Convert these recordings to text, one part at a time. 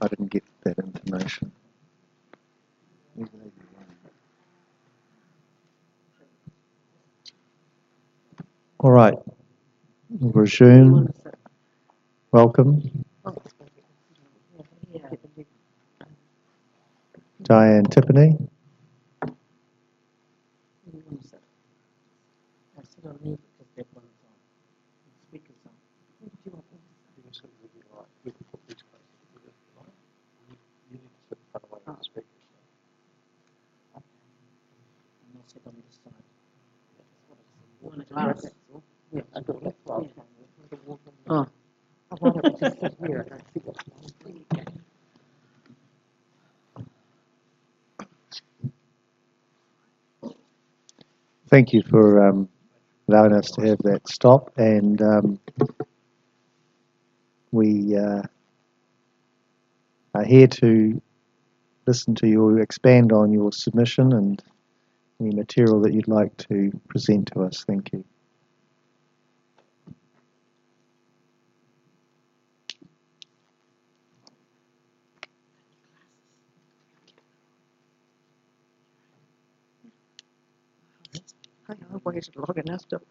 didn't get that information. All right, we'll resume. Welcome. Diane Tiffany. Oh, why don't we just sit here and see what's going on? Thank you for allowing us to have that stop, and we are here to listen to you expand on your submission and any material that you'd like to present to us. Thank you. I waited long enough to.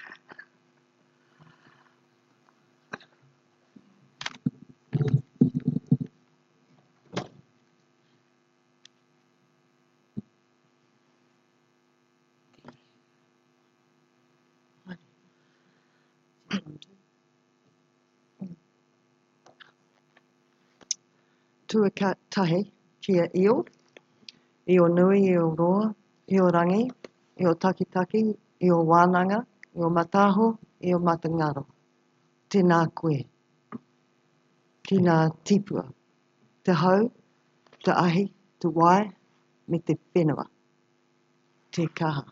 Tuakatahi kia io, io nui, io roa, io rangi, io takitaki, io wānanga, io mataho, io matangaro. Tēnā koe, ki ngā tipua, te hau, te ahi, te wai, me te whenua, te kaha.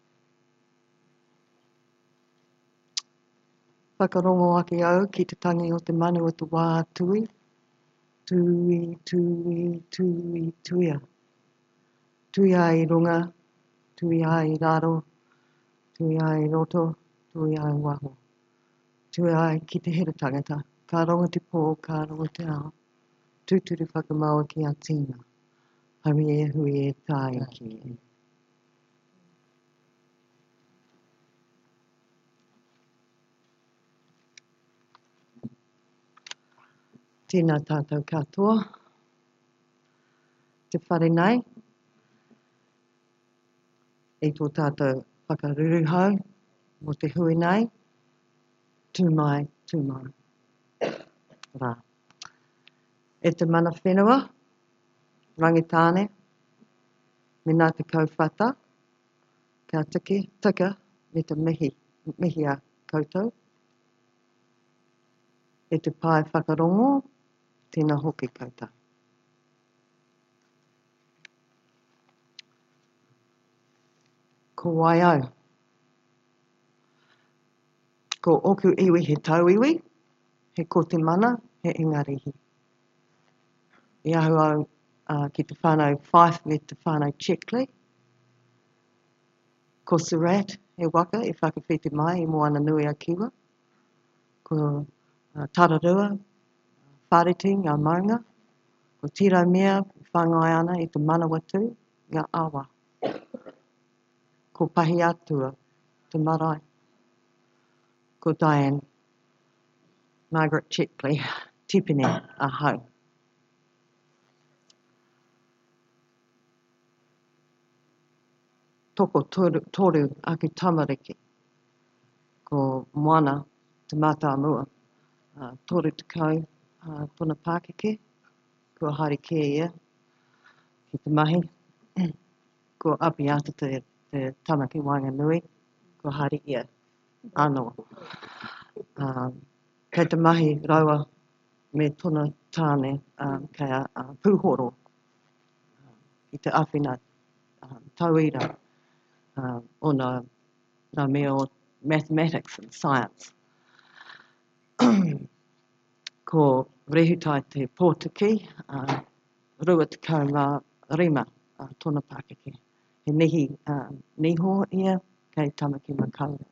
Whakarongo ake au ki te tangi o te manu o te wā tui, tui, tui, tui, tuia. Tuia i runga, tuia i raro, tuia i roto, tuia i waho. Tuia i ki te here tangata, ka ronga te pō, ka ronga te ao. Tūturu whakamaua ki a tīna, hami e hui e tāi ki e. Tēnā tātou katoa, te whare nei, e tō tātou whakaruru hau, mo te hui nei, tūmai, tūmai. Rā. E te mana whenua, rangitāne, me nā te kauwhata, kia tika me te mihi a koutou. E te pai whakarongo, tēnā hoki koutou. Ko wai au. Ko oku iwi he tau iwi, he ko te mana, he ingarihi. I ahu au ki te whānau Fife me te whānau Checkley. Ko Surat he waka e whakawhiti mai i moana nui a kiwa. Ko Tararua, Whareti, ngā maunga. Ko Tira mea, whangai ana i te Manawatu, ngā awa. Ko Pahi atua, te marae. Ko Diane, Margaret Checkley, tipene a hau. Toko toru aki tamariki. Ko moana te mātāmua. Toru te kau, puna Pākeke. Ko haere kia ia, ki te mahi. Ko api ata te tamaki Wainganui. Ko haere ia, anō. Kei te mahi raua me tona tāne kei a pūhoro. I te awhina tauira o nā mea o mathematics and science. Ko rehutai te Pōtiki, rua te kau ngā rima tōna Pākeke. He nihi niho ia kei tamaki makaura.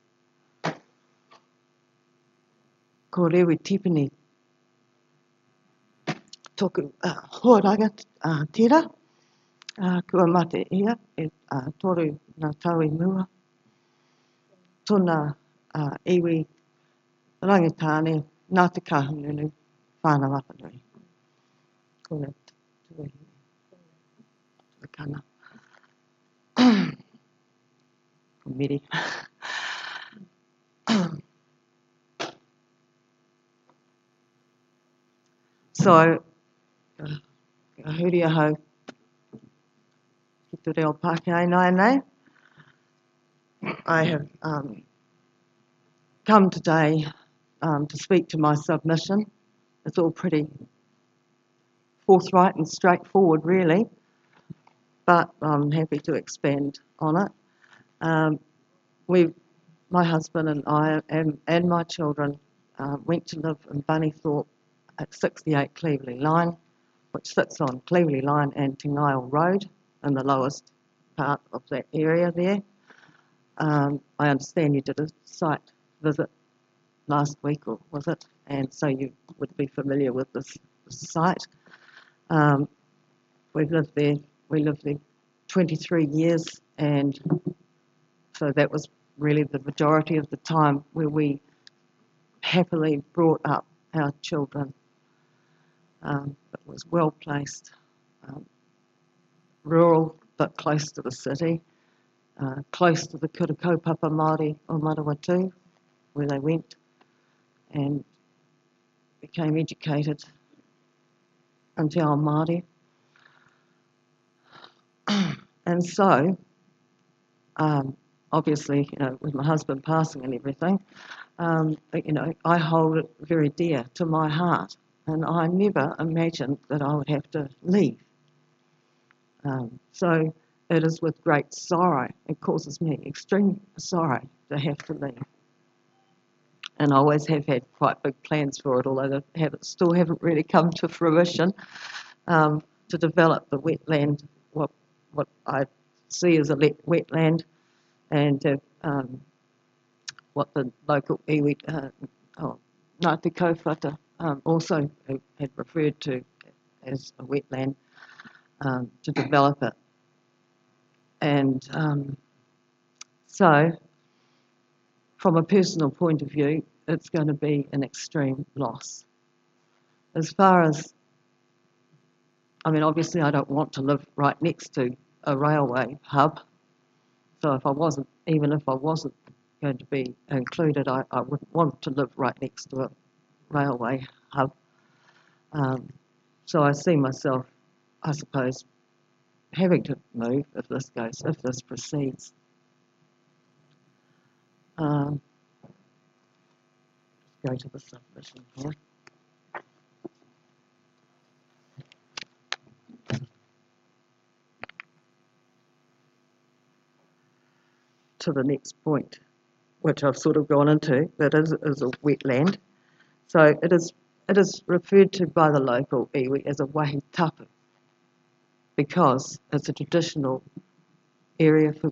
Ko rewi tipini toku huaranga tira, kua mate ia, toru ngā tau I mua. Tōna iwi rangitāne, nā te kahununu, whānau apanui. Kona tuahine, tuakana. Miri. So, huri ahau, ki te reo Pākehā nai nei. I have come today to speak to my submission. It's all pretty forthright and straightforward, really, but I'm happy to expand on it. My husband and I and my children went to live in Bunnythorpe at 68 Cleveley Line, which sits on Cleveley Line and Te Ngaio Road in the lowest part of that area there. I understand you did a site visit last week, or was it? And so you would be familiar with this site. We lived there 23 years, and so that was really the majority of the time where we happily brought up our children. It was well placed, rural but close to the city, close to the kura kaupapa Māori o Manawatu, where they went and became educated in Te Ao Māori. And so, obviously, with my husband passing and everything, I hold it very dear to my heart, and I never imagined that I would have to leave. So it is with great sorrow, it causes me extreme sorrow to have to leave. And I always have had quite big plans for it, although they still haven't really come to fruition, to develop the wetland, what I see as a wetland, and what the local iwi, Ngāti Kauwhata also had referred to as a wetland, to develop it. And so, from a personal point of view, it's going to be an extreme loss. As far as, obviously I don't want to live right next to a railway hub, so even if I wasn't going to be included, I wouldn't want to live right next to a railway hub. So I see myself, I suppose, having to move if this proceeds. Go to the submission here. To the next point, which I've sort of gone into, that is a wetland. So it is referred to by the local iwi as a wahi tapu, because it's a traditional area for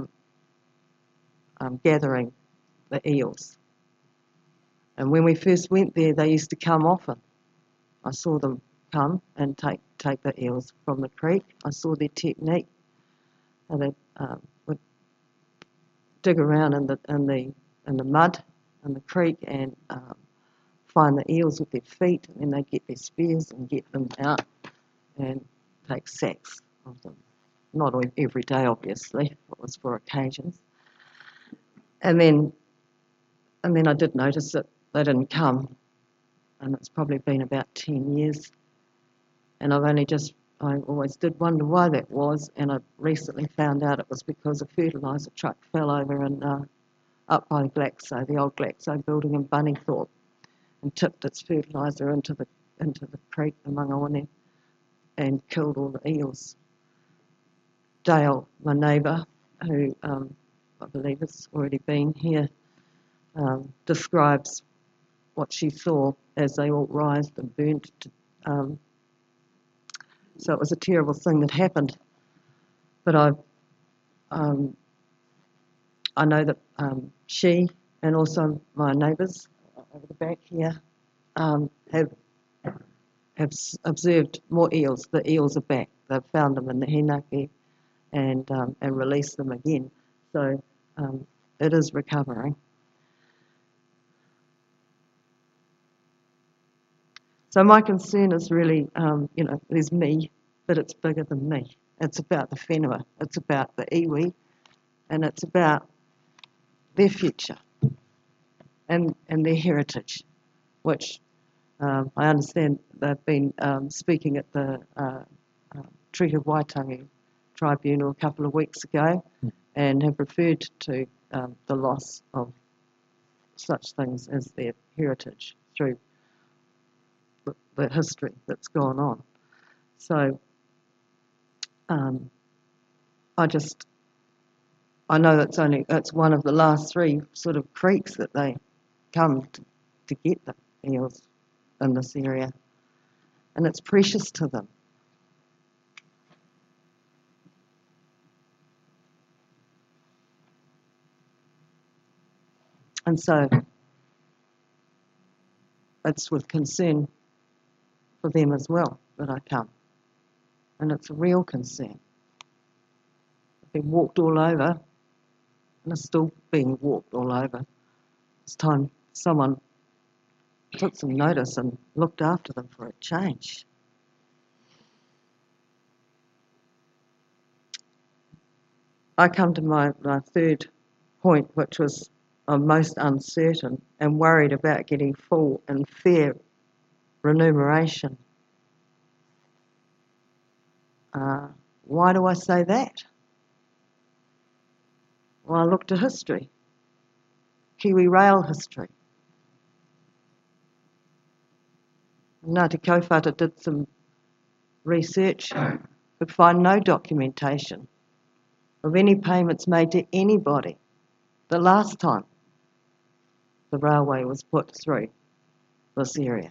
gathering the eels. And when we first went there, they used to come often. I saw them come and take the eels from the creek. I saw their technique. And they would dig around in the mud in the creek and find the eels with their feet, and then they'd get their spears and get them out and take sacks of them. Not every day, obviously. It was for occasions. And then I did notice that they didn't come, and it's probably been about 10 years. And I always did wonder why that was, and I recently found out it was because a fertiliser truck fell over up by Glaxo, the old Glaxo building in Bunnythorpe, and tipped its fertiliser into the creek, the Mangaone, and killed all the eels. Dale, my neighbour, who I believe has already been here, describes what she saw as they all writhed and burnt. So it was a terrible thing that happened. But I know that she and also my neighbours over the back here have have observed more eels. The eels are back. They've found them in the Henake and released them again. So it is recovering. So my concern is really, there's me, but it's bigger than me. It's about the whenua, it's about the iwi, and it's about their future and their heritage, which I understand they've been speaking at the Treaty of Waitangi Tribunal a couple of weeks ago and have referred to the loss of such things as their heritage through the history that's gone on. So I know it's one of the last three sort of creeks that they come to get the eels in this area, and it's precious to them. And so it's with concern for them as well that I come, and it's a real concern. I've been walked all over, and are still being walked all over. It's time someone took some notice and looked after them for a change. I come to my third point, which was I'm most uncertain and worried about getting full and fair remuneration. Why do I say that? Well, I look to history, Kiwi Rail history. Ngāti Kaupata did some research, but find no documentation of any payments made to anybody the last time the railway was put through this area.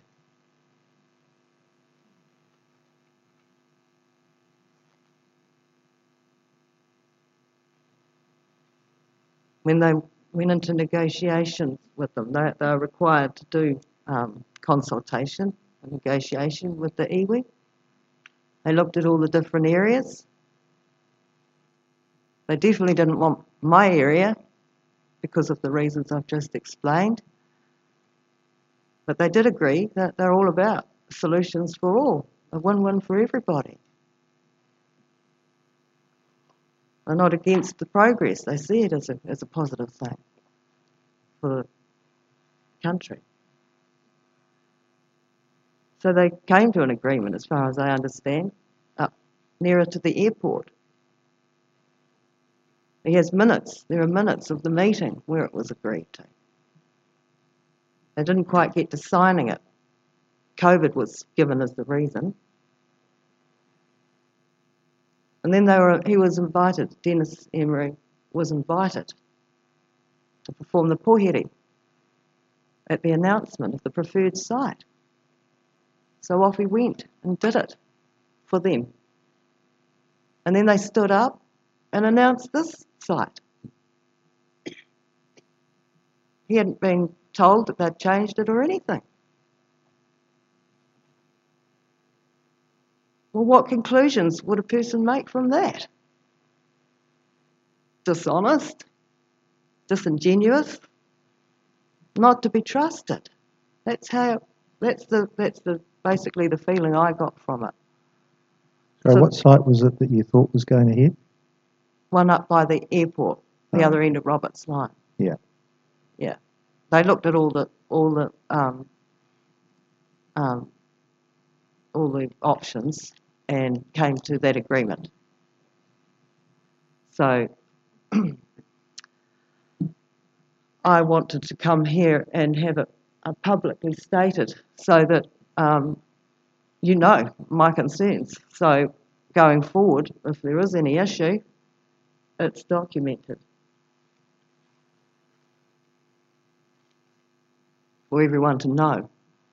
When they went into negotiations with them, they are required to do consultation and negotiation with the iwi. They looked at all the different areas. They definitely didn't want my area because of the reasons I've just explained. But they did agree that they're all about solutions for all, a win-win for everybody. They're not against the progress. They see it as a positive thing for the country. So they came to an agreement, as far as I understand, up nearer to the airport. There are minutes of the meeting where it was agreed to. They didn't quite get to signing it. COVID was given as the reason. And then he was invited, Dennis Emery was invited to perform the pohere at the announcement of the preferred site. So off he went and did it for them. And then they stood up and announced this site. He hadn't been told that they'd changed it or anything. Well, what conclusions would a person make from that? Dishonest? Disingenuous? Not to be trusted. That's basically the feeling I got from it. So what site was it that you thought was going ahead? One up by the airport, the other end of Roberts Line. Yeah. Yeah. They looked at all the options and came to that agreement. So I wanted to come here and have it publicly stated so that you know my concerns. So going forward, if there is any issue, it's documented for everyone to know.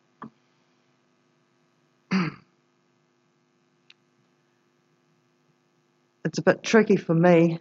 It's a bit tricky for me,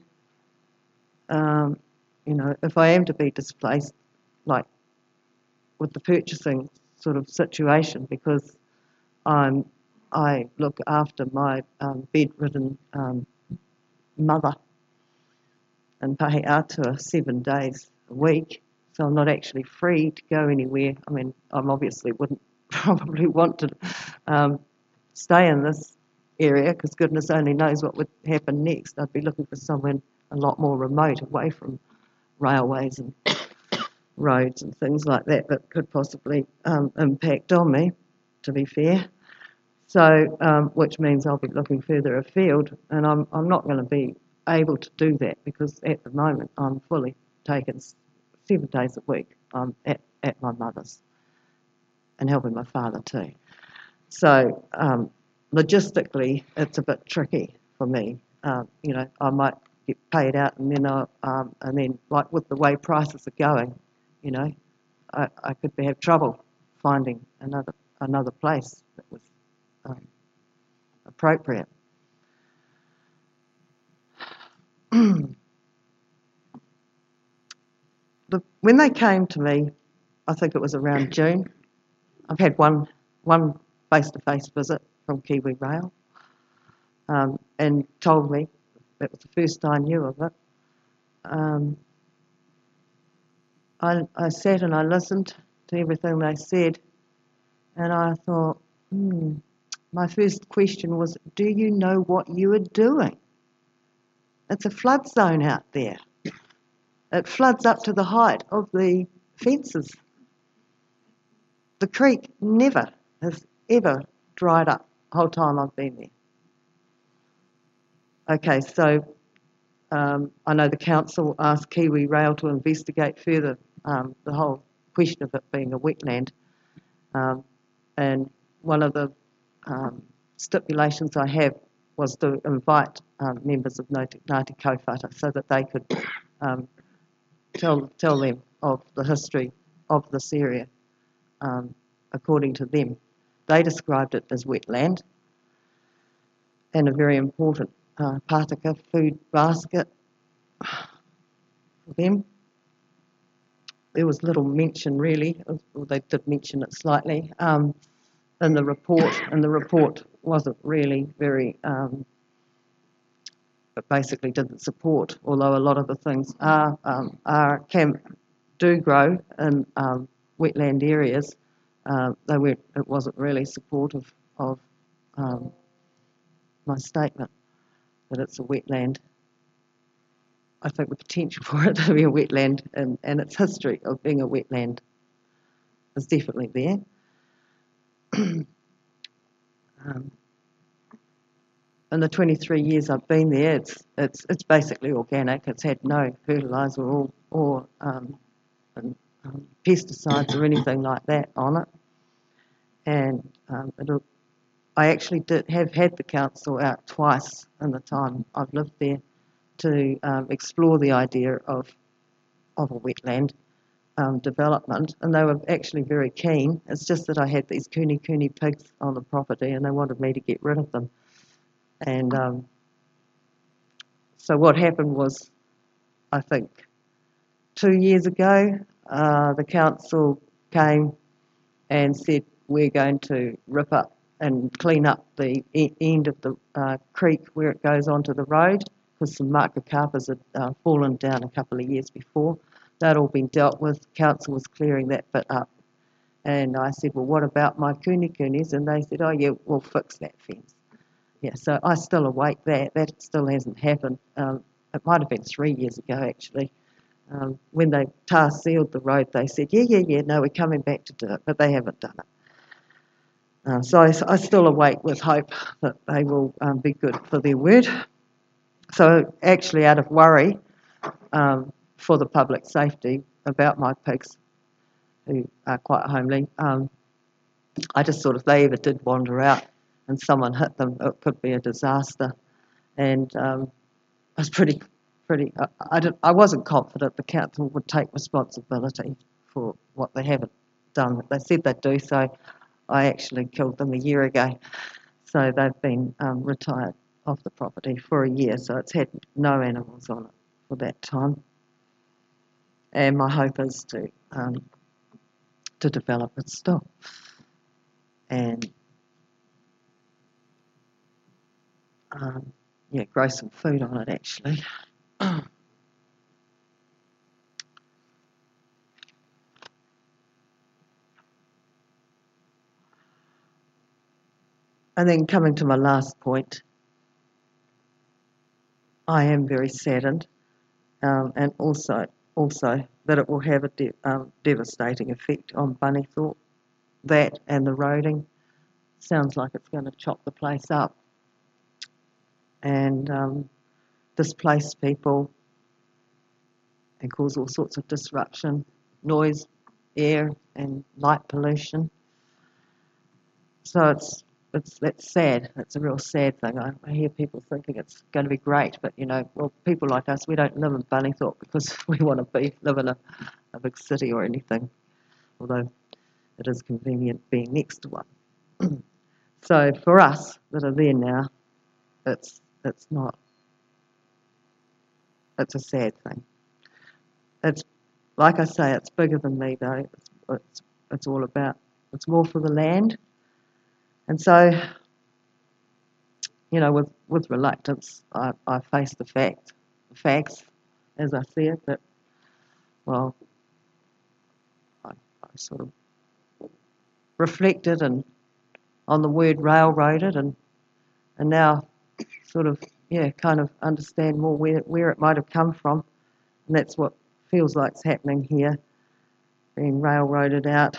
if I am to be displaced, like with the purchasing sort of situation, because I look after my bedridden mother and pay atua 7 days a week. So I'm not actually free to go anywhere. I mean, I obviously wouldn't probably want to stay in this area because goodness only knows what would happen next. I'd be looking for somewhere a lot more remote, away from railways and roads and things like that could possibly impact on me, to be fair. So, which means I'll be looking further afield, and I'm not going to be able to do that because at the moment I'm fully taken 7 days a week. I'm at my mother's and helping my father too. So logistically, it's a bit tricky for me. I might get paid out, and then like with the way prices are going, I could have trouble finding another place that was appropriate. When they came to me, I think it was around June. I've had one face-to-face visit from Kiwi Rail, and told me, that was the first I knew of it. I sat and I listened to everything they said, and I thought, my first question was, do you know what you are doing? It's a flood zone out there. It floods up to the height of the fences. The creek never has ever dried up the whole time I've been there. Okay, so I know the council asked Kiwi Rail to investigate further the whole question of it being a wetland. And one of the stipulations I have was to invite members of Ngāti Kaupata so that they could tell them of the history of this area. According to them, they described it as wetland and a very important Pātaka food basket for them. There was little mention really, or they did mention it slightly, in the report, and the report wasn't really very, it basically didn't support, although a lot of the things do grow in wetland areas. It wasn't really supportive of my statement that it's a wetland. I think the potential for it to be a wetland and its history of being a wetland is definitely there. In the 23 years I've been there, it's basically organic. It's had no fertiliser or pesticides or anything like that on it. And I actually have had the council out twice in the time I've lived there to explore the idea of a wetland development, and they were actually very keen. It's just that I had these kuni pigs on the property and they wanted me to get rid of them. And so what happened was, I think 2 years ago, the council came and said, we're going to rip up and clean up the end of the creek where it goes onto the road, because some makakarpas had fallen down a couple of years before. They'd all been dealt with. Council was clearing that bit up. And I said, well, what about my kunis? And they said, oh yeah, we'll fix that fence. Yeah, so I still await that. That still hasn't happened. It might have been 3 years ago, actually. When they tar sealed the road, they said, yeah, no, we're coming back to do it, but they haven't done it. So I still await with hope that they will be good for their word. So actually, out of worry for the public safety about my pigs, who are quite homely, I just sort of, they either did wander out and someone hit them, it could be a disaster. And I was I wasn't confident the council would take responsibility for what they haven't done. They said they'd do, so I actually killed them a year ago. So they've been retired off the property for a year, so it's had no animals on it for that time. And my hope is to develop it still. And grow some food on it actually. And then coming to my last point, I am very saddened, and also that it will have a devastating effect on Bunnythorpe. That and the roading sounds like it's going to chop the place up and displace people and cause all sorts of disruption, noise, air and light pollution. So that's sad. It's a real sad thing. I hear people thinking it's going to be great, but well, people like us, we don't live in Bunnythorpe because we want to live in a big city or anything, although it is convenient being next to one. So for us that are there now, it's not. It's a sad thing. It's like I say, it's bigger than me though. It's all about. It's more for the land, and so with reluctance, I face the facts as I see it. That well, I sort of reflected and on the word railroaded and now sort of kind of understand more where it might have come from, and that's what feels like it's happening here, being railroaded out.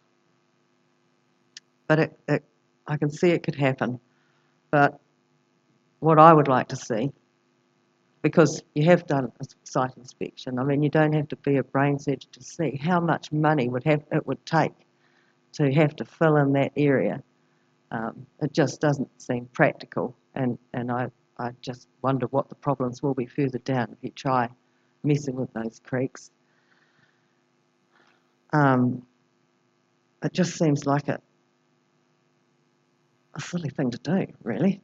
But I can see it could happen. But what I would like to see, because you have done a site inspection, I mean, you don't have to be a brain surgeon to see how much money it would take to have to fill in that area. It just doesn't seem practical, and I just wonder what the problems will be further down if you try messing with those creeks. It just seems like a silly thing to do, really.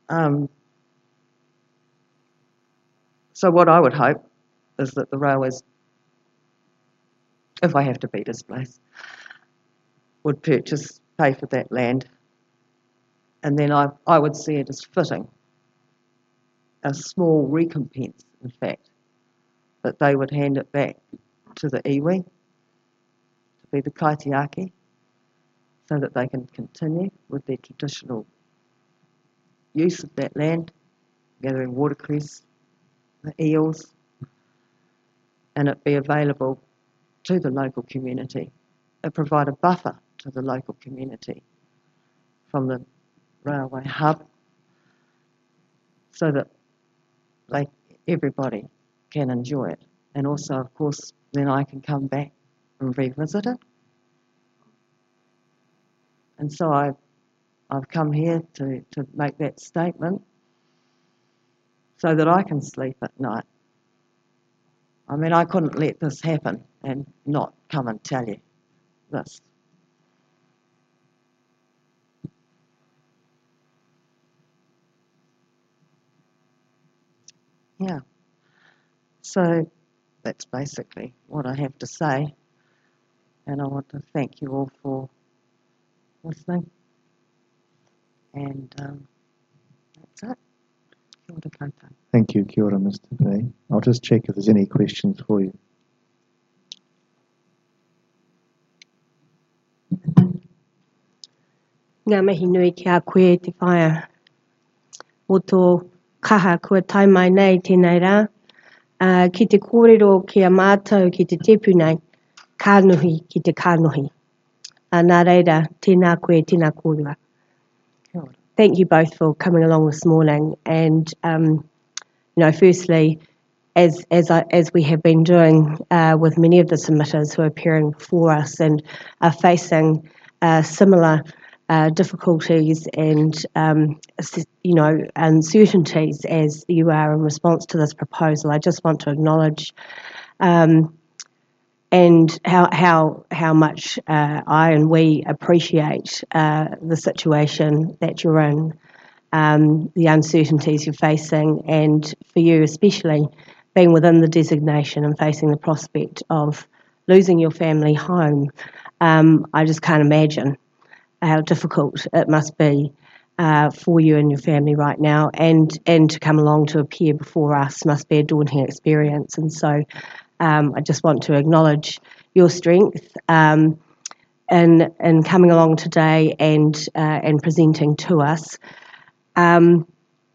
So what I would hope is that the railways, if I have to be displaced, would pay for that land, and then I would see it as fitting, a small recompense, in fact, that they would hand it back to the iwi, to be the kaitiaki, so that they can continue with their traditional use of that land, gathering watercress, the eels, and it be available to the local community. It provide a buffer to the local community from the railway hub, so that everybody can enjoy it. And also, of course, then I can come back and revisit it. And so I've come here to make that statement so that I can sleep at night. I mean, I couldn't let this happen and not come and tell you this. Yeah. So that's basically what I have to say. And I want to thank you all for listening. And that's it. Kia ora koutou. Thank you, kia ora, Mr. B. I'll just check if there's any questions for you. Ngā mihi nui ki a koe te whaia. O tō kaha kua tai mai nei tēnei rā. Ki te kōrero ki a mātou ki te tepu nei, kānuhi ki te kānuhi. Nā reira, tēnā koe, tēnā kōrua. Thank you both for coming along this morning. And, firstly, as we have been doing with many of the submitters who are appearing before us and are facing similar difficulties and uncertainties as you are in response to this proposal, I just want to acknowledge and how much I and we appreciate the situation that you're in, the uncertainties you're facing, and for you especially being within the designation and facing the prospect of losing your family home. I just can't imagine how difficult it must be for you and your family right now, and to come along to appear before us must be a daunting experience. And so I just want to acknowledge your strength in coming along today and presenting to us. The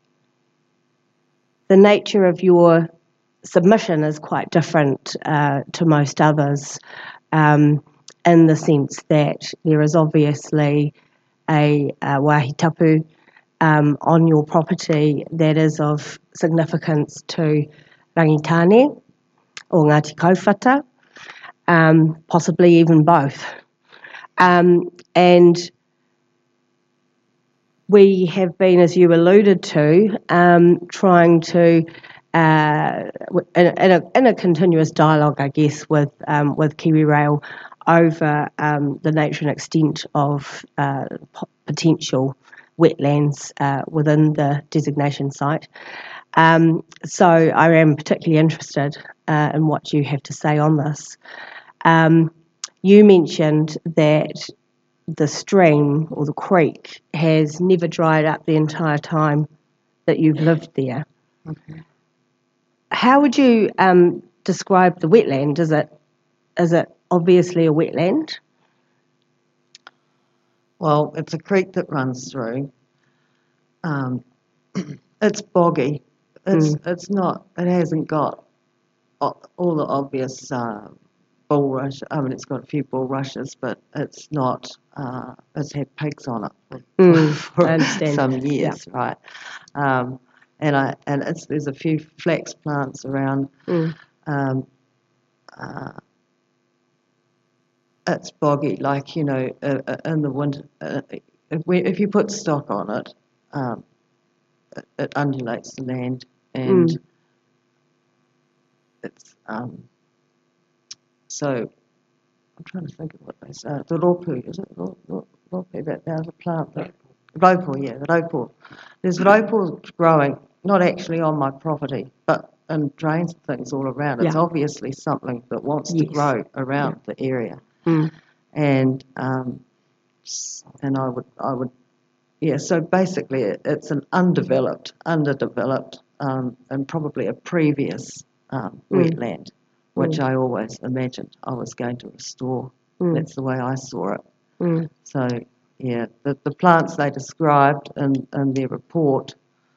nature of your submission is quite different to most others, in the sense that there is obviously a wāhi tapu on your property that is of significance to Rangitane or Ngāti Kaupata, possibly even both. And we have been, as you alluded to, trying to, in a continuous dialogue, I guess, with KiwiRail over the nature and extent of potential wetlands within the designation site. So I am particularly interested in what you have to say on this. You mentioned that the stream or the creek has never dried up the entire time that you've lived there. Okay. How would you describe the wetland? Is it obviously a wetland? Well, it's a creek that runs through. It's boggy. It's not. It hasn't got all the obvious bulrush. I mean, it's got a few bulrushes, but it's not. It's had pigs on it for I understand. some years, right? And there's a few flax plants around. It's boggy, like, in the winter. If you put stock on it, it undulates the land, and it's so. I'm trying to think of what they say. The ropu, is it ropu? There's a plant that ropu, yeah, the ropu. There's ropu growing, not actually on my property, but in drains and things all around. It's obviously something that wants to grow around the area. And I would, yeah. So basically, it's an underdeveloped, and probably a previous wetland, which I always imagined I was going to restore. That's the way I saw it. So yeah, the plants they described in their report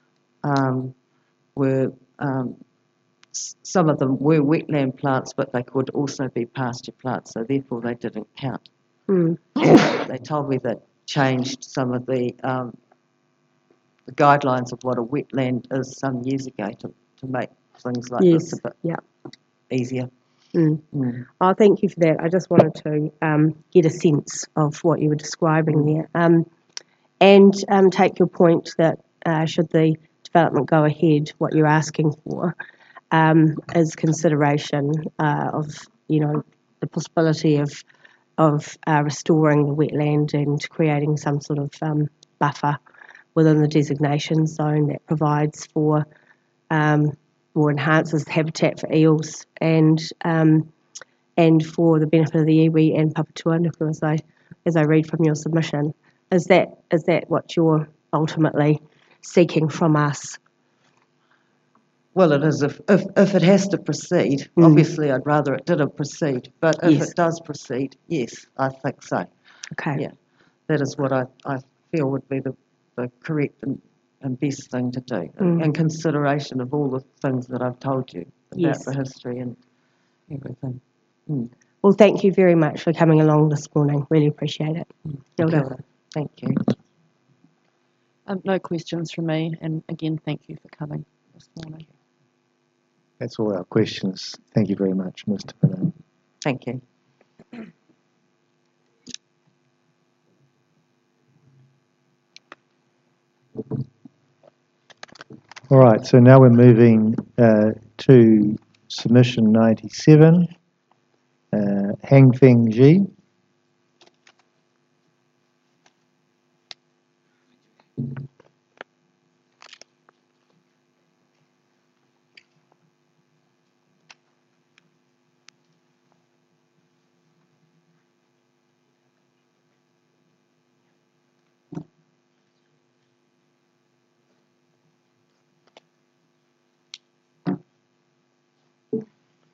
were. Some of them were wetland plants, but they could also be pasture plants, so therefore they didn't count. They told me that changed some of the guidelines of what a wetland is some years ago to make things like this a bit easier. Oh, thank you for that. I just wanted to get a sense of what you were describing there, and take your point that should the development go ahead, what you're asking for is consideration of the possibility of restoring the wetland and creating some sort of buffer within the designation zone that provides for or enhances habitat for eels and for the benefit of the iwi and Papatūānuku, as I read from your submission. Is that what you're ultimately seeking from us? Well, it is if it has to proceed. Obviously, I'd rather it didn't proceed, but if it does proceed, yes, I think so. Okay. Yeah, that is what I feel would be the correct and best thing to do, in consideration of all the things that I've told you about the history and everything. Well, thank you very much for coming along this morning. Really appreciate it. Thank you. No questions from me, and again, thank you for coming this morning. That's all our questions. Thank you very much, Mr. Bennett. Thank you. All right, so now we're moving to submission 97, Hangfeng Ji.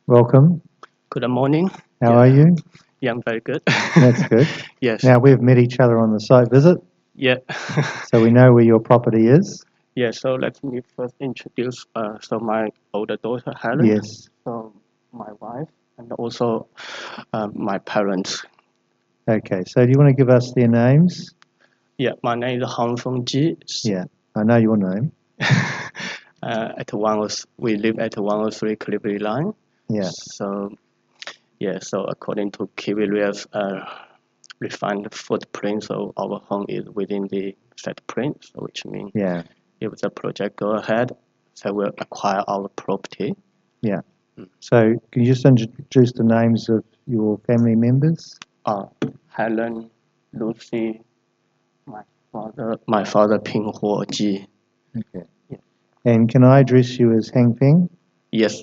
Welcome. Good morning. How are you? Yeah, I'm very good. That's good. Yes. Now, we've met each other on the site visit, Yeah. so we know where your property is. Yeah. So let me first introduce. So my older daughter Helen. Yes. So my wife and also my parents. Okay, so do you want to give us their names? Yeah. My name is Han Fengji. Yeah, I know your name. We live at 103 Calvary Line. Yeah. So yeah. So according to Kiwi Rail's refined footprint, so our home is within the set print, so which means Yeah. if the project go ahead, so we'll acquire our property. Yeah. So can you just introduce the names of your family members? Helen, Lucy, my father Ping Huo Ji. Okay. Yeah. And can I address you as Hang Feng? Yes.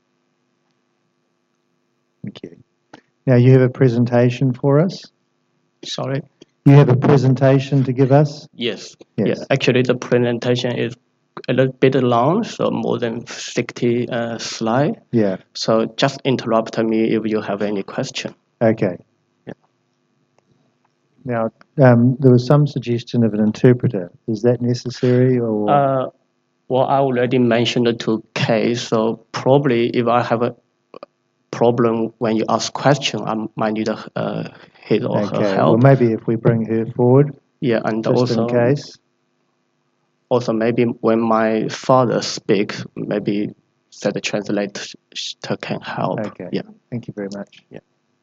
Thank you. Now you have a presentation for us? Sorry. You have a presentation to give us? Yes. Yes. Yeah. Actually, the presentation is a little bit long, so more than 60 slides. Yeah. So just interrupt me if you have any question. Okay. Yeah. Now, there was some suggestion of an interpreter. Is that necessary or? Well, I already mentioned to Kay, so probably if I have a problem when you ask question, I might need his or her Okay. help. Well, maybe if we bring her forward, Yeah, and just also in case. Also, maybe when my father speaks, maybe the translator can help. Okay. Yeah. Thank you very much. Yeah.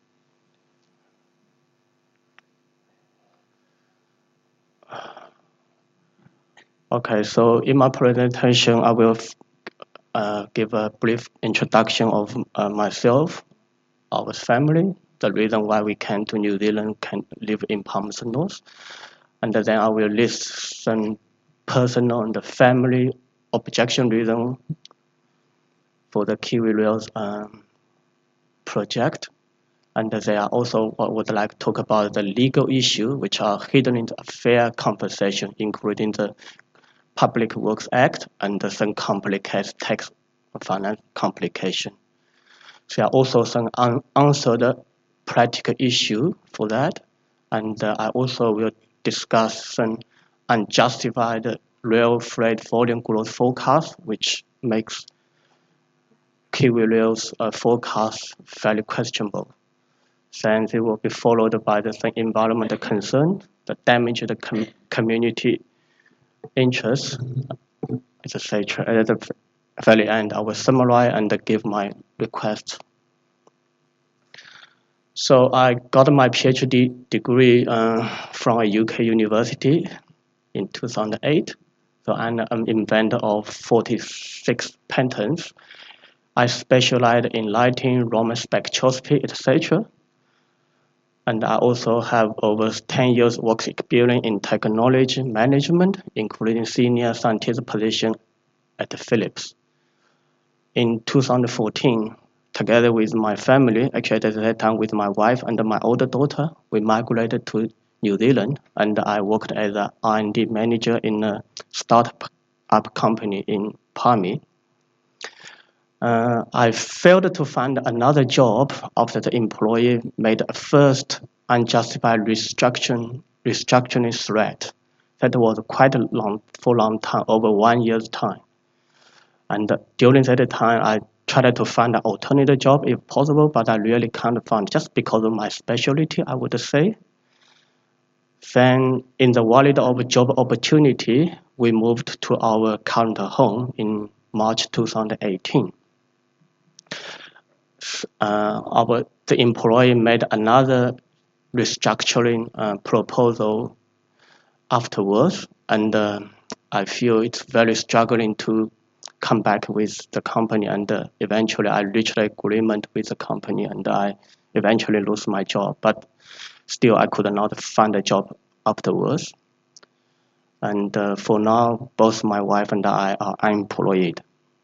Okay, so in my presentation, I will give a brief introduction of myself, our family, the reason why we came to New Zealand, can live in Palmerston North, and then I will list some personal and family objection reason for the Kiwi Rails project. And they are also would like to talk about the legal issue which are hidden in the fair compensation, including the Public Works Act and some complicated tax finance complication. There are also some unanswered practical issue for that. And I also will discuss some unjustified rail freight volume growth forecast, which makes Kiwi Rail's forecast fairly questionable. Then it will be followed by the environmental concern, the damage to the community interests, etc. At the very end, I will summarize and give my request. So I got my PhD degree from a UK university in 2008. So I'm an inventor of 46 patents. I specialize in lighting, Raman spectroscopy, etc. And I also have over 10 years work experience in technology management, including senior scientist position at Philips. In 2014, together with my family, actually at that time with my wife and my older daughter, we migrated to New Zealand, and I worked as an R&D manager in a startup company in Palmy. I failed to find another job after the employee made a first unjustified restructuring threat. That was quite a long time, over 1 year's time. And during that time, I tried to find an alternative job if possible, but I really can't find just because of my specialty, I would say. Then in the world of job opportunity, we moved to our current home in March 2018. The employee made another restructuring proposal afterwards, and I feel it's very struggling to come back with the company, and eventually I reached an agreement with the company, and I eventually lose my job, but still I could not find a job afterwards. And for now, both my wife and I are unemployed.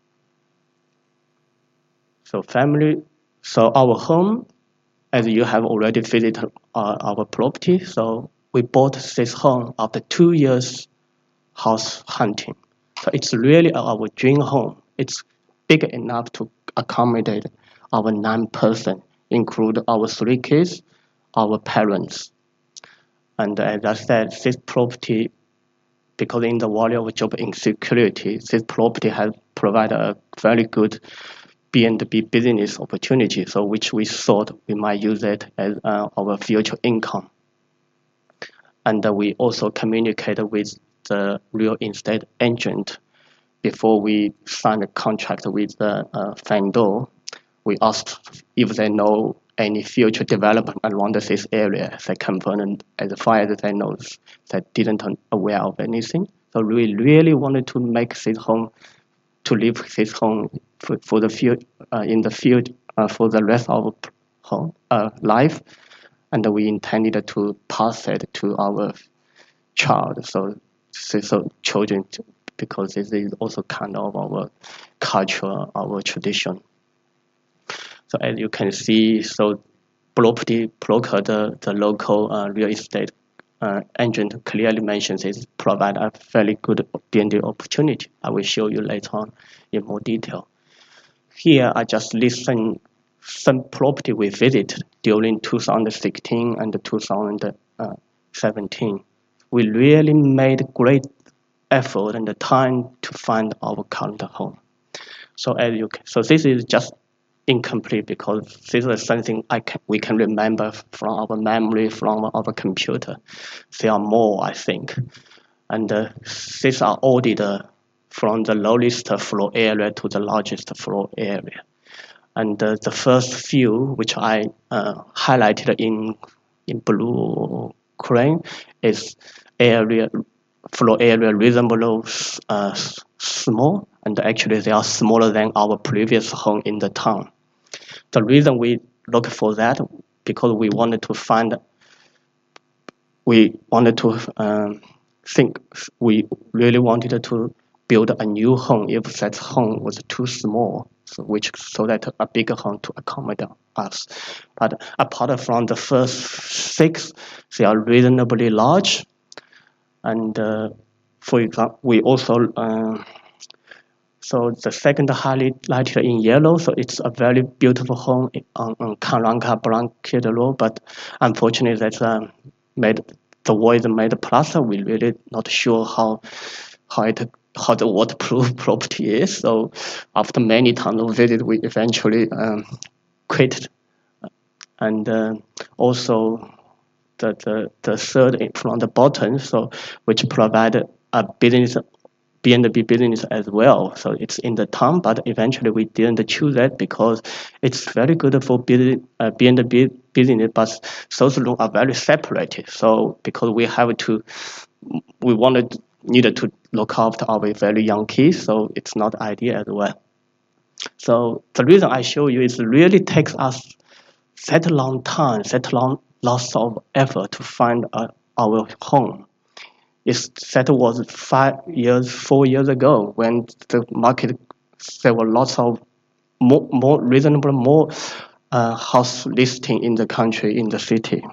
So our home, as you have already visited our property, so we bought this home after 2 years house hunting. So it's really our dream home. It's big enough to accommodate our 9 persons, include our 3 kids, our parents. And as I said, this property, because in the world of job insecurity, this property has provided a very good B&B business opportunity, so which we thought we might use it as our future income. And we also communicated with the real estate agent before we signed a contract with the vendor. We asked if they know any future development around this area. They confirmed as far as they know, they didn't aware of anything. So we really wanted to make this home, to live this home for the future, in the future, for the rest of home life, and we intended to pass it to our child. So children, because this is also kind of our culture, our tradition. So as you can see, so property broker, the local real estate agent clearly mentions it provide a very good B&B opportunity. I will show you later on in more detail. Here I just list some property we visited during 2016 and 2017. We really made great effort and the time to find our current home. So this is just incomplete because this is something we can remember from our memory, from our computer. There are more, I think. And these are ordered from the lowest floor area to the largest floor area. And the first few, which I highlighted in blue crane, is floor area reasonably small, and actually they are smaller than our previous home in the town. The reason we look for that, because we wanted to we really wanted to build a new home if that home was too small, so that a bigger home to accommodate us. But apart from the first 6, they are reasonably large. And for example, we also so the second highlighted in yellow, so it's a very beautiful home on Karanka Blanket Road, but unfortunately that's the wall is made plaster. We're really not sure how the waterproof property is. So after many times of visit, we eventually quit. And also the third from the bottom, so which provided a business, B&B business as well. So it's in the town, but eventually we didn't choose that because it's very good for B&B business, but those rooms are very separated. So because needed to look after our very young kids, so it's not ideal as well. So the reason I show you is it really takes us that long time, loss of effort to find our home. That was 4 years ago when the market, there were lots of more reasonable house listing in the country, in the city.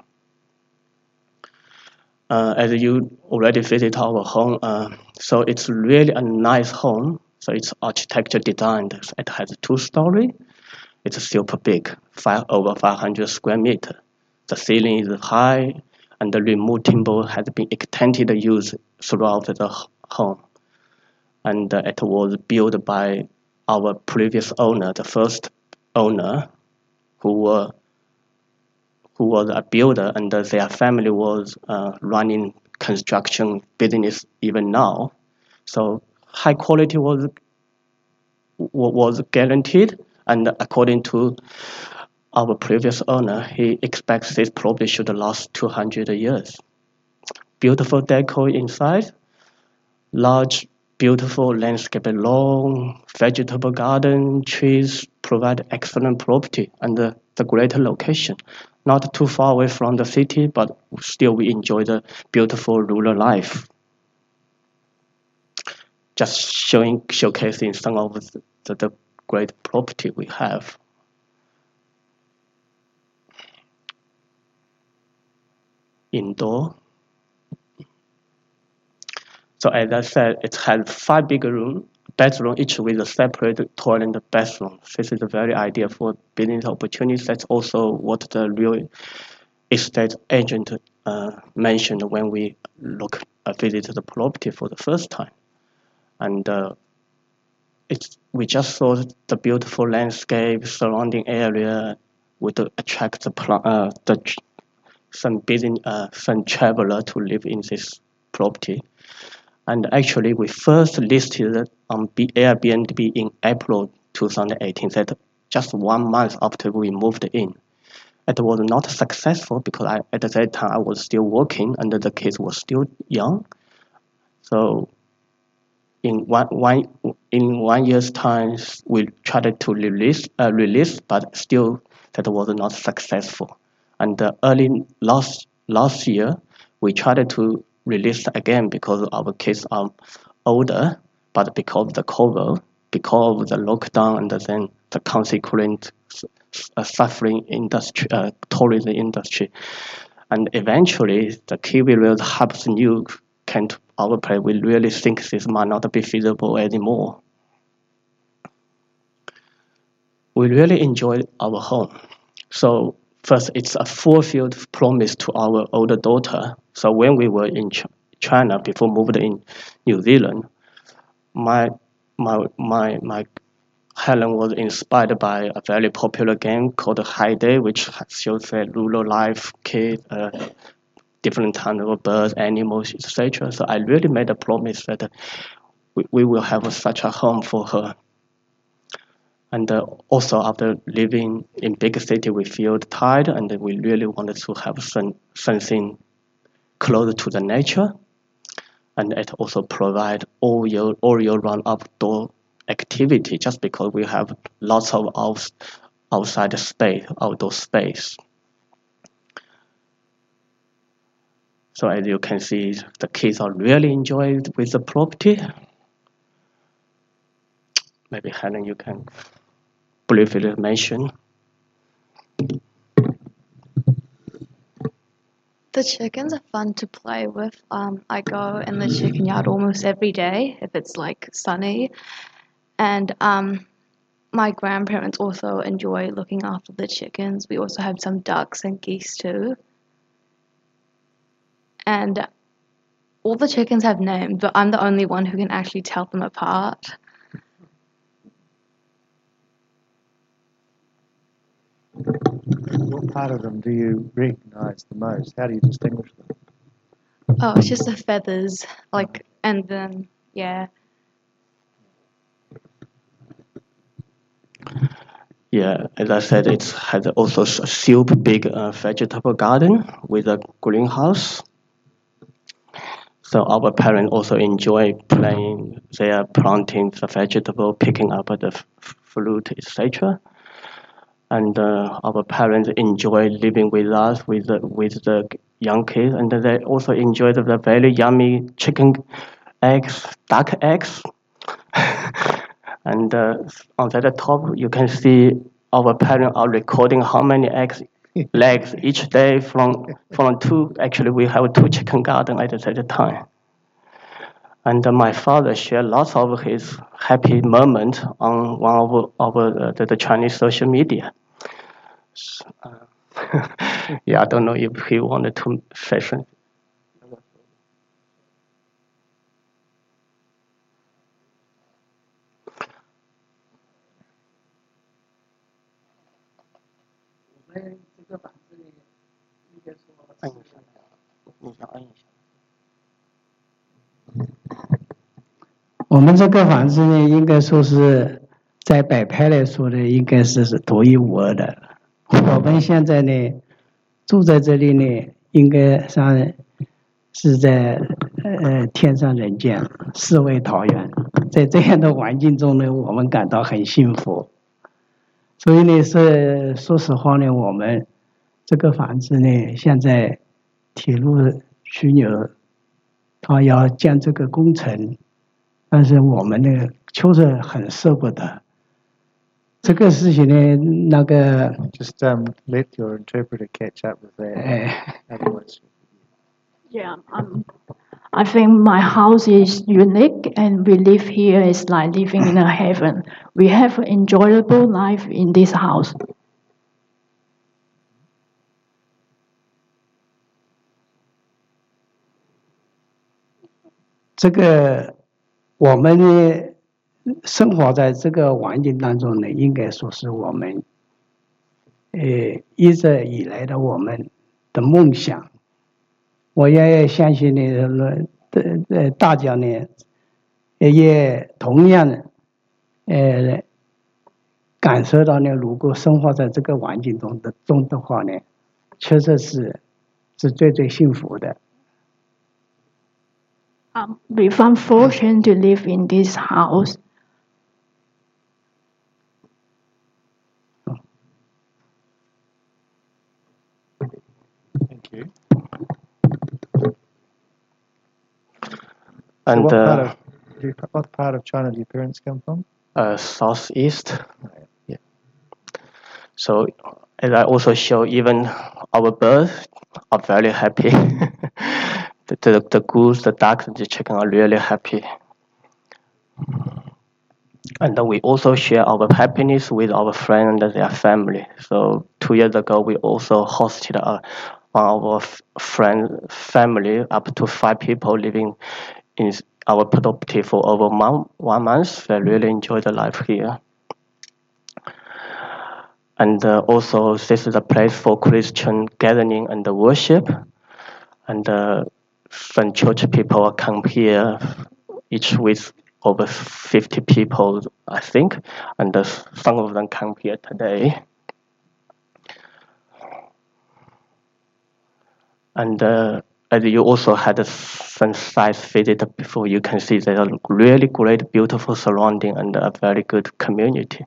As you already visit our home, so it's really a nice home. So it's architecture designed. It has 2-story. It's super big, over 500 square meters. The ceiling is high, and the removed timber has been extended use throughout the home. And it was built by our previous owner, the first owner, who was a builder, and their family was running construction business even now. So high quality was guaranteed, and according to our previous owner, he expects this property should last 200 years. Beautiful decor inside, large, beautiful landscape, long vegetable garden, trees provide excellent property, and the great location. Not too far away from the city, but still we enjoy the beautiful rural life. Just showcasing some of the great property we have. Indoor. So as I said, it has 5 big rooms, bedroom, each with a separate toilet and bathroom. This is a very ideal for business opportunities. That's also what the real estate agent mentioned when we visited the property for the first time. And we just saw the beautiful landscape, surrounding area would attract some traveler to live in this property. And actually, we first listed it on Airbnb in April 2018. That just 1 month after we moved in. It was not successful because at that time I was still working and the kids were still young. So in one year's time, we tried to release, but still that was not successful. And early last year, we tried to release again because our kids are older, but because of the COVID, because of the lockdown, and then the consequent suffering industry, tourism industry, and eventually the Kiwi Rail Hubs New came to our place. We really think this might not be feasible anymore. We really enjoyed our home. So first, it's a fulfilled promise to our older daughter. So when we were in China before moving in New Zealand, my Helen was inspired by a very popular game called High Day, which shows rural life, kids, different kinds of birds, animals, etc. So I really made a promise that we will have such a home for her. And also after living in big city, we feel tired, and we really wanted to have something closer to the nature. And it also provide all year round outdoor activity, just because we have lots of outdoor space. So as you can see, the kids are really enjoyed with the property. Maybe Helen, you can briefly mention. The chickens are fun to play with. I go in the chicken yard almost every day if it's like sunny. And my grandparents also enjoy looking after the chickens. We also have some ducks and geese too. And all the chickens have names, but I'm the only one who can actually tell them apart. What part of them do you recognize the most? How do you distinguish them? Oh, it's just the feathers, and then, yeah. Yeah, as I said, it has also a super big vegetable garden with a greenhouse. So our parents also enjoy playing there, planting the vegetable, picking up the fruit, etc. And our parents enjoy living with us, with the young kids, and they also enjoy the very yummy chicken eggs, duck eggs. And on that top, you can see our parents are recording how many legs each day from two. Actually, we have 2 chicken gardens at the time. And my father shared lots of his happy moments on one of the Chinese social media. Yeah, I don't know if he wanted to say something. 我们这个房子呢，应该说是在摆拍来说呢，应该是独一无二的。我们现在呢，住在这里呢，应该上是在天上人间，世外桃源。在这样的环境中呢，我们感到很幸福。所以呢，说实话呢，我们这个房子呢，现在铁路枢纽他要建这个工程。但是我们呢，确实很舍不得。这个事情呢，那个 Just let your interpreter catch up with that. Yeah, I think my house is unique, and we live here is like living in a heaven. We have an enjoyable life in this house. 这个我们呢，生活在这个环境当中呢，应该说是我们，一直以来的我们的梦想。我也相信呢，大家呢，也同样的，感受到呢，如果生活在这个环境中的话呢，确实是最幸福的。 We found fortune to live in this house. Thank you. So And what part of China do your parents come from? Southeast. Yeah. So as I also show, even our birds are very happy. The goose, the ducks, and the chicken are really happy. And then we also share our happiness with our friends and their family. So 2 years ago, we also hosted our friend family, up to 5 people living in our property for over 1 month. They really enjoy the life here. And also, this is a place for Christian gathering and worship. And some church people come here, each with over 50 people, I think. And some of them come here today. And as you also had some site visit before, you can see there are really great, beautiful surrounding and a very good community.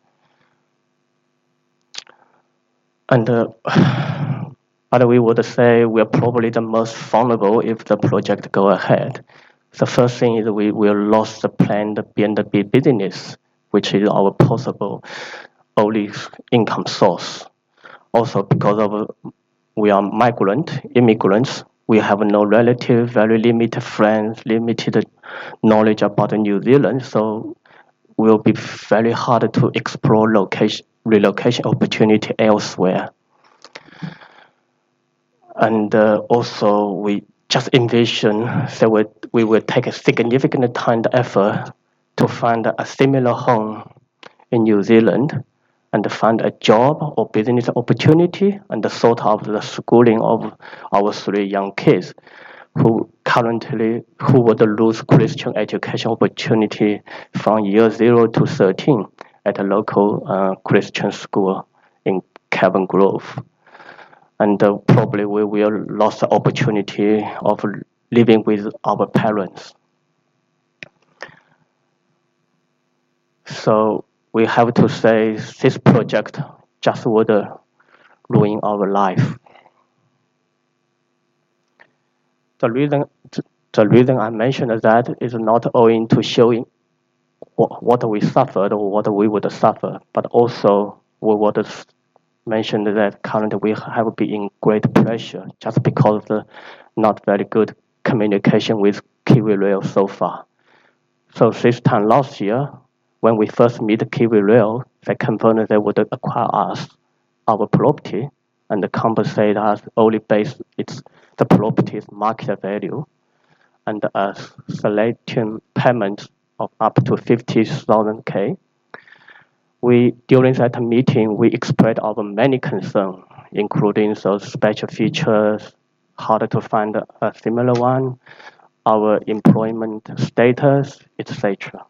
And but we would say we are probably the most vulnerable if the project go ahead. The first thing is we will lose the planned B&B business, which is our possible only income source. Also because of we are immigrants, we have no relative, very limited friends, limited knowledge about New Zealand, so it will be very hard to explore relocation opportunity elsewhere. And also, we just envision that we will take a significant time and effort to find a similar home in New Zealand and find a job or business opportunity and sort out the schooling of our 3 young kids who would lose Christian education opportunity from year 0 to 13 at a local Christian school in Kelvin Grove. And probably we will lose the opportunity of living with our parents. So we have to say this project just would ruin our life. The reason I mentioned that is not owing to showing what we suffered or what we would suffer, but also we would mention that currently we have been in great pressure just because of the not very good communication with Kiwi Rail so far. So this time last year, when we first meet Kiwi Rail, they confirmed they would acquire us, our property, and compensate us only based the property's market value, and a selecting payment of up to 50,000 K. During that meeting, we expressed our many concerns, including those special features, hard to find a similar one, our employment status, etc.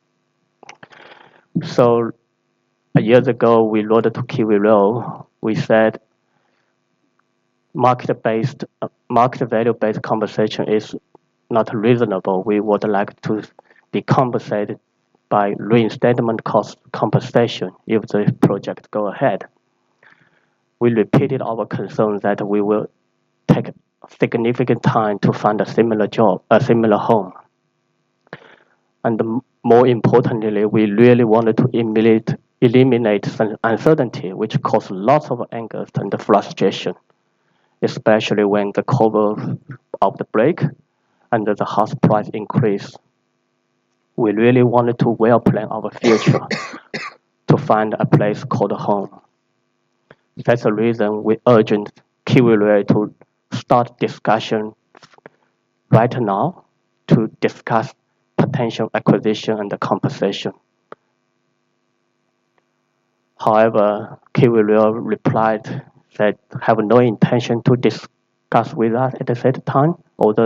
So a year ago, we wrote to Kiwi Rail. We said market value-based compensation is not reasonable. We would like to be compensated by reinstatement cost compensation if the project go ahead. We repeated our concern that we will take significant time to find a similar job, a similar home. And more importantly, we really wanted to eliminate some uncertainty, which caused lots of anger and frustration, especially when the COVID outbreak and the house price increase. We really wanted to well plan our future to find a place called home. That's the reason we urged Kiwi Rail to start discussion right now to discuss potential acquisition and the compensation. However, Kiwi Rail replied that have no intention to discuss with us at the same time, although